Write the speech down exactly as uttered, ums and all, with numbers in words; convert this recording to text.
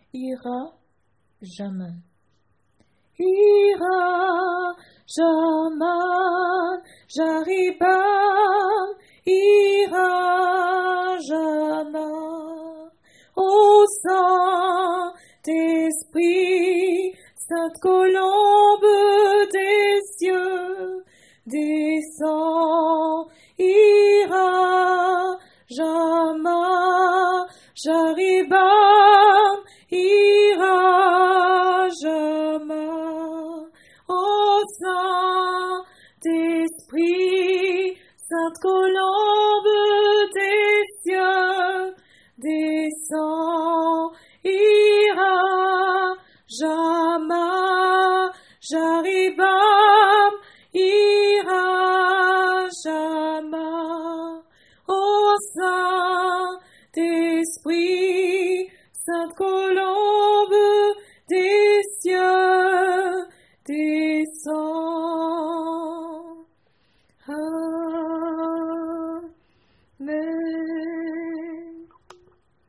ira jamais. Ira jamais, Jaribam, ira jamais. Ô Saint-Esprit, Sainte colombe des cieux, descends, ira jamais, Jaribam, ira jamais. Ô Saint-Esprit, Sainte colombe des cieux, descends, ira jamais, Jaribam, ira jamais. Ô Saint-Esprit, Sainte colombe